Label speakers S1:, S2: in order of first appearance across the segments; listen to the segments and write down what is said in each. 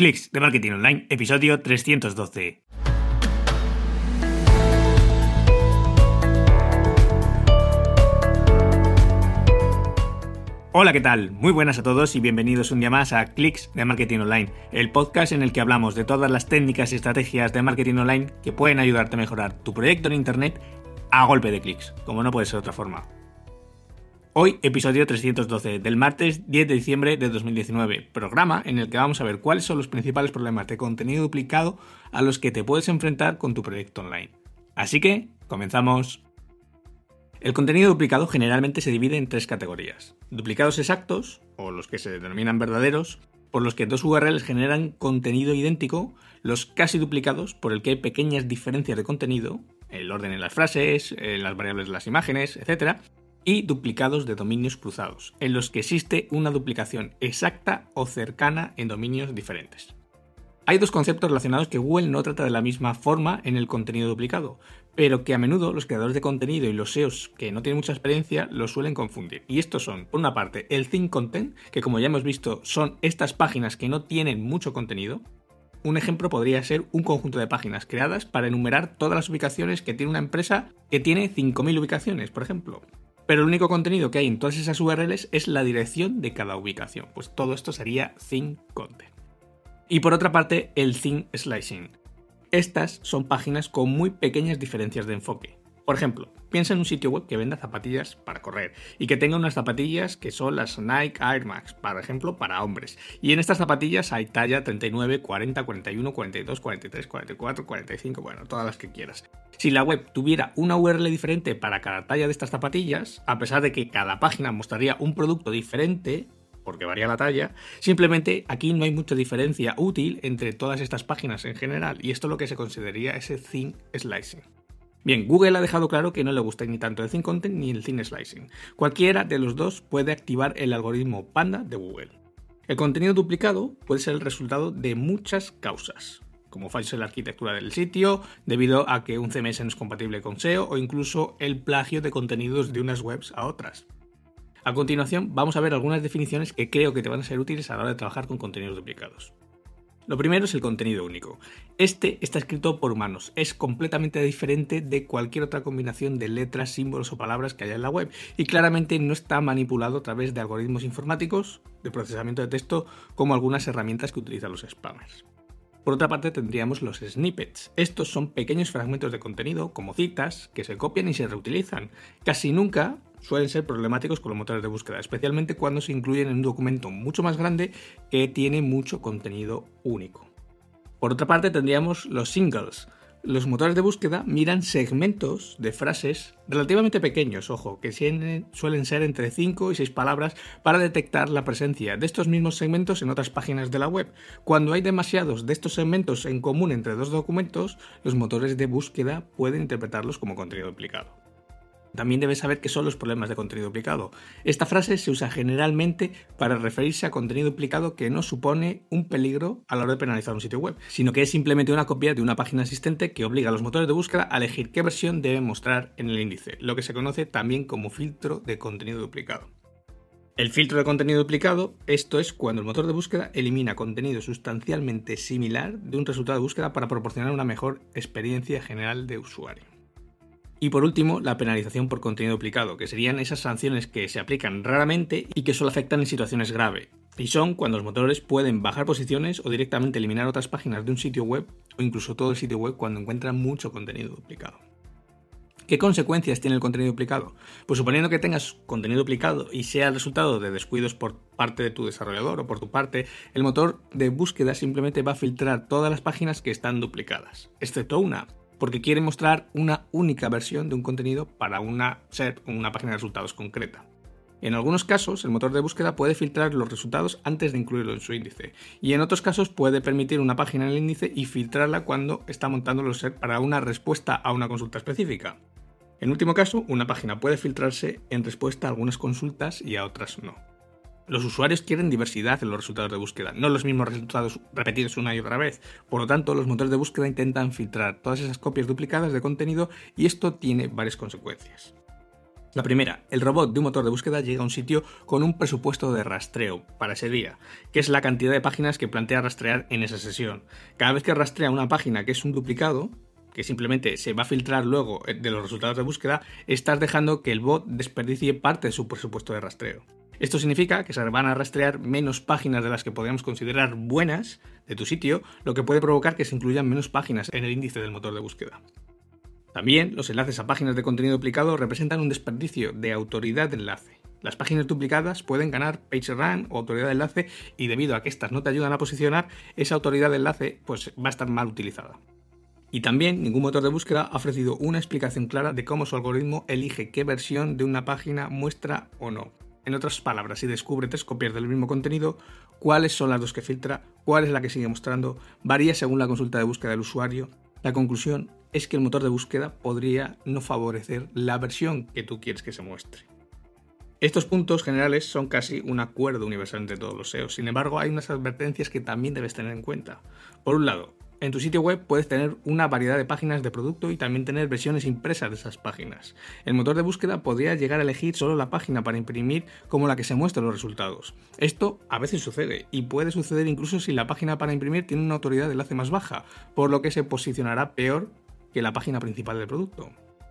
S1: Clics de Marketing Online, episodio 312. Hola, ¿qué tal? Muy buenas a todos y bienvenidos un día más a Clics de Marketing Online, el podcast en el que hablamos de todas las técnicas y estrategias de marketing online que pueden ayudarte a mejorar tu proyecto en Internet a golpe de clics, como no puede ser de otra forma. Hoy, episodio 312, del martes 10 de diciembre de 2019, programa en el que vamos a ver cuáles son los principales problemas de contenido duplicado a los que te puedes enfrentar con tu proyecto online. Así que, comenzamos. El contenido duplicado generalmente se divide en tres categorías: duplicados exactos, o los que se denominan verdaderos, por los que dos URLs generan contenido idéntico; los casi duplicados, por el que hay pequeñas diferencias de contenido, el orden en las frases, en las variables de las imágenes, etc., y duplicados de dominios cruzados, en los que existe una duplicación exacta o cercana en dominios diferentes. Hay dos conceptos relacionados que Google no trata de la misma forma en el contenido duplicado, pero que a menudo los creadores de contenido y los SEOs que no tienen mucha experiencia los suelen confundir. Y estos son, por una parte, el thin content, que como ya hemos visto son estas páginas que no tienen mucho contenido. Un ejemplo podría ser un conjunto de páginas creadas para enumerar todas las ubicaciones que tiene una empresa que tiene 5.000 ubicaciones, por ejemplo. Pero el único contenido que hay en todas esas URLs es la dirección de cada ubicación. Pues todo esto sería thin content. Y por otra parte, el thin slicing. Estas son páginas con muy pequeñas diferencias de enfoque. Por ejemplo, piensa en un sitio web que venda zapatillas para correr y que tenga unas zapatillas que son las Nike Air Max, por ejemplo, para hombres. Y en estas zapatillas hay talla 39, 40, 41, 42, 43, 44, 45, bueno, todas las que quieras. Si la web tuviera una URL diferente para cada talla de estas zapatillas, a pesar de que cada página mostraría un producto diferente, porque varía la talla, simplemente aquí no hay mucha diferencia útil entre todas estas páginas en general, y esto es lo que se consideraría ese thin slicing. Bien, Google ha dejado claro que no le gusta ni tanto el thin content ni el thin slicing. Cualquiera de los dos puede activar el algoritmo Panda de Google. El contenido duplicado puede ser el resultado de muchas causas, como fallos en la arquitectura del sitio, debido a que un CMS no es compatible con SEO, o incluso el plagio de contenidos de unas webs a otras. A continuación, vamos a ver algunas definiciones que creo que te van a ser útiles a la hora de trabajar con contenidos duplicados. Lo primero es el contenido único. Este está escrito por humanos, es completamente diferente de cualquier otra combinación de letras, símbolos o palabras que haya en la web, y claramente no está manipulado a través de algoritmos informáticos de procesamiento de texto como algunas herramientas que utilizan los spammers. Por otra parte, tendríamos los snippets. Estos son pequeños fragmentos de contenido, como citas, que se copian y se reutilizan. Casi nunca suelen ser problemáticos con los motores de búsqueda, especialmente cuando se incluyen en un documento mucho más grande que tiene mucho contenido único. Por otra parte, tendríamos los singles. Los motores de búsqueda miran segmentos de frases relativamente pequeños, ojo, que suelen ser entre 5 y 6 palabras para detectar la presencia de estos mismos segmentos en otras páginas de la web. Cuando hay demasiados de estos segmentos en común entre dos documentos, los motores de búsqueda pueden interpretarlos como contenido duplicado. También debes saber qué son los problemas de contenido duplicado. Esta frase se usa generalmente para referirse a contenido duplicado que no supone un peligro a la hora de penalizar un sitio web, sino que es simplemente una copia de una página existente que obliga a los motores de búsqueda a elegir qué versión deben mostrar en el índice, lo que se conoce también como filtro de contenido duplicado. El filtro de contenido duplicado, esto es cuando el motor de búsqueda elimina contenido sustancialmente similar de un resultado de búsqueda para proporcionar una mejor experiencia general de usuario. Y por último, la penalización por contenido duplicado, que serían esas sanciones que se aplican raramente y que solo afectan en situaciones graves. Y son cuando los motores pueden bajar posiciones o directamente eliminar otras páginas de un sitio web o incluso todo el sitio web cuando encuentran mucho contenido duplicado. ¿Qué consecuencias tiene el contenido duplicado? Pues suponiendo que tengas contenido duplicado y sea el resultado de descuidos por parte de tu desarrollador o por tu parte, el motor de búsqueda simplemente va a filtrar todas las páginas que están duplicadas, excepto una, porque quiere mostrar una única versión de un contenido para una página de resultados concreta. En algunos casos, el motor de búsqueda puede filtrar los resultados antes de incluirlo en su índice, y en otros casos puede permitir una página en el índice y filtrarla cuando está montando los SERP para una respuesta a una consulta específica. En último caso, una página puede filtrarse en respuesta a algunas consultas y a otras no. Los usuarios quieren diversidad en los resultados de búsqueda, no los mismos resultados repetidos una y otra vez. Por lo tanto, los motores de búsqueda intentan filtrar todas esas copias duplicadas de contenido y esto tiene varias consecuencias. La primera, el robot de un motor de búsqueda llega a un sitio con un presupuesto de rastreo para ese día, que es la cantidad de páginas que plantea rastrear en esa sesión. Cada vez que rastrea una página que es un duplicado, que simplemente se va a filtrar luego de los resultados de búsqueda, estás dejando que el bot desperdicie parte de su presupuesto de rastreo. Esto significa que se van a rastrear menos páginas de las que podríamos considerar buenas de tu sitio, lo que puede provocar que se incluyan menos páginas en el índice del motor de búsqueda. También, los enlaces a páginas de contenido duplicado representan un desperdicio de autoridad de enlace. Las páginas duplicadas pueden ganar PageRank o autoridad de enlace y debido a que estas no te ayudan a posicionar, esa autoridad de enlace pues, va a estar mal utilizada. Y también ningún motor de búsqueda ha ofrecido una explicación clara de cómo su algoritmo elige qué versión de una página muestra o no. En otras palabras, si descubre 3 copias del mismo contenido, cuáles son las 2 que filtra, cuál es la que sigue mostrando, varía según la consulta de búsqueda del usuario. La conclusión es que el motor de búsqueda podría no favorecer la versión que tú quieres que se muestre. Estos puntos generales son casi un acuerdo universal entre todos los SEOs, sin embargo hay unas advertencias que también debes tener en cuenta. Por un lado, en tu sitio web puedes tener una variedad de páginas de producto y también tener versiones impresas de esas páginas. El motor de búsqueda podría llegar a elegir solo la página para imprimir como la que se muestra en los resultados. Esto a veces sucede y puede suceder incluso si la página para imprimir tiene una autoridad de enlace más baja, por lo que se posicionará peor que la página principal del producto.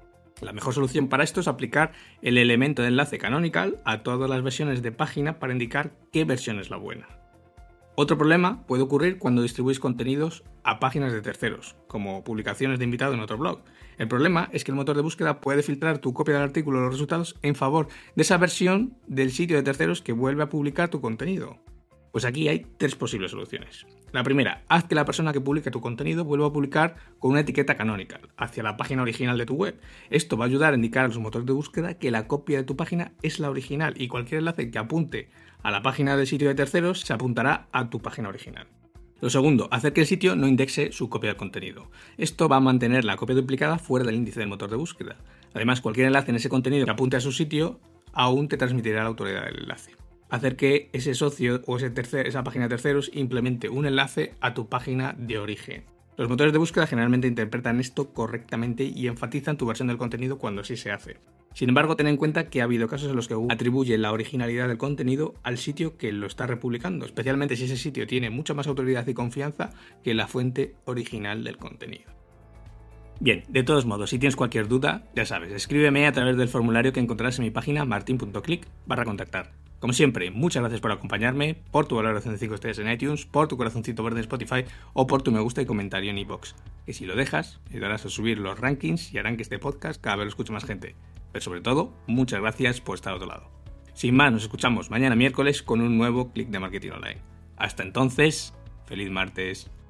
S1: La mejor solución para esto es aplicar el elemento de enlace canonical a todas las versiones de página para indicar qué versión es la buena. Otro problema puede ocurrir cuando distribuís contenidos a páginas de terceros, como publicaciones de invitado en otro blog. El problema es que el motor de búsqueda puede filtrar tu copia del artículo o los resultados en favor de esa versión del sitio de terceros que vuelve a publicar tu contenido. Pues aquí hay 3 posibles soluciones. La primera, haz que la persona que publique tu contenido vuelva a publicar con una etiqueta canonical hacia la página original de tu web. Esto va a ayudar a indicar a los motores de búsqueda que la copia de tu página es la original y cualquier enlace que apunte a la página del sitio de terceros se apuntará a tu página original. Lo segundo, hacer que el sitio no indexe su copia del contenido. Esto va a mantener la copia duplicada fuera del índice del motor de búsqueda. Además, cualquier enlace en ese contenido que apunte a su sitio aún te transmitirá la autoridad del enlace. Hacer que ese socio o esa página de terceros implemente un enlace a tu página de origen. Los motores de búsqueda generalmente interpretan esto correctamente y enfatizan tu versión del contenido cuando así se hace. Sin embargo, ten en cuenta que ha habido casos en los que Google atribuye la originalidad del contenido al sitio que lo está republicando, especialmente si ese sitio tiene mucha más autoridad y confianza que la fuente original del contenido. Bien, de todos modos, si tienes cualquier duda, ya sabes, escríbeme a través del formulario que encontrarás en mi página martin.click/contactar. Como siempre, muchas gracias por acompañarme, por tu valoración de 5 estrellas en iTunes, por tu corazoncito verde en Spotify o por tu me gusta y comentario en iVoox. Que si lo dejas, ayudarás a subir los rankings y harán que este podcast cada vez lo escuche más gente. Pero sobre todo, muchas gracias por estar al otro lado. Sin más, nos escuchamos mañana miércoles con un nuevo Click de Marketing Online. Hasta entonces, feliz martes.